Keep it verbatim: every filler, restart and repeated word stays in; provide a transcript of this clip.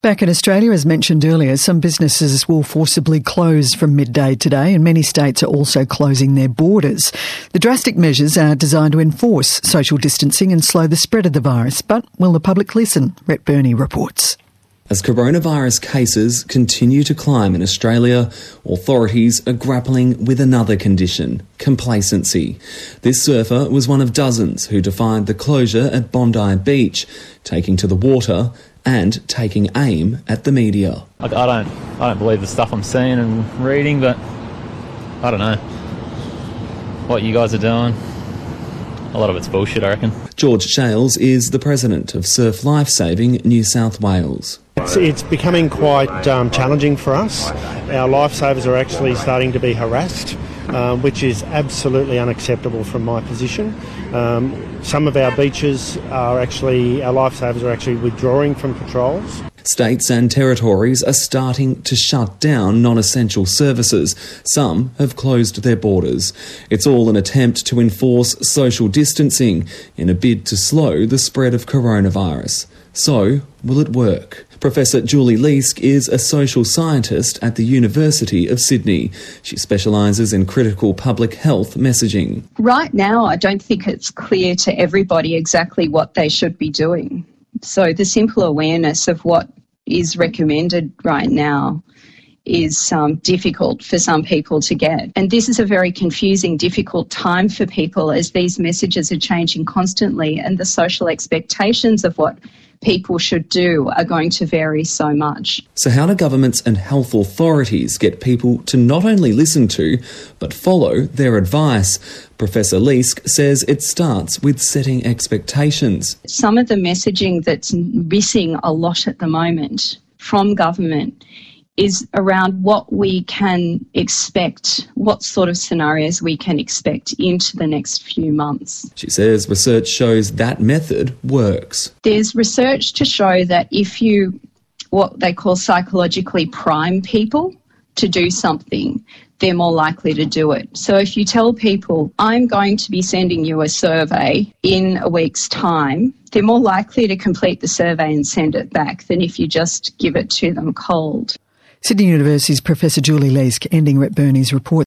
Back in Australia, as mentioned earlier, some businesses will forcibly close from midday today, and many states are also closing their borders. The drastic measures are designed to enforce social distancing and slow the spread of the virus. But will the public listen? Rhett Burney reports. As coronavirus cases continue to climb in Australia, authorities are grappling with another condition: complacency. This surfer was one of dozens who defied the closure at Bondi Beach, taking to the water and taking aim at the media. I don't, I don't believe the stuff I'm seeing and reading, but I don't know what you guys are doing. A lot of it's bullshit, I reckon. George Shales is the president of Surf Lifesaving New South Wales. It's, it's becoming quite um, challenging for us. Our lifesavers are actually starting to be harassed, um, which is absolutely unacceptable from my position. Um, some of our beaches are actually, our lifesavers are actually withdrawing from patrols. States and territories are starting to shut down non-essential services. Some have closed their borders. It's all an attempt to enforce social distancing in a bid to slow the spread of coronavirus. So, will it work? Professor Julie Leask is a social scientist at the University of Sydney. She specialises in critical public health messaging. Right now, I don't think it's clear to everybody exactly what they should be doing. So the simple awareness of what is recommended right now is um, difficult for some people to get. And this is a very confusing, difficult time for people as these messages are changing constantly, and the social expectations of what people should do are going to vary so much. So how do governments and health authorities get people to not only listen to, but follow their advice? Professor Leask says it starts with setting expectations. Some of the messaging that's missing a lot at the moment from government is around what we can expect, what sort of scenarios we can expect into the next few months. She says research shows that method works. There's research to show that if you, what they call psychologically prime people to do something, they're more likely to do it. So if you tell people, I'm going to be sending you a survey in a week's time, they're more likely to complete the survey and send it back than if you just give it to them cold. Sydney University's Professor Julie Leask ending Rhett Burney's report.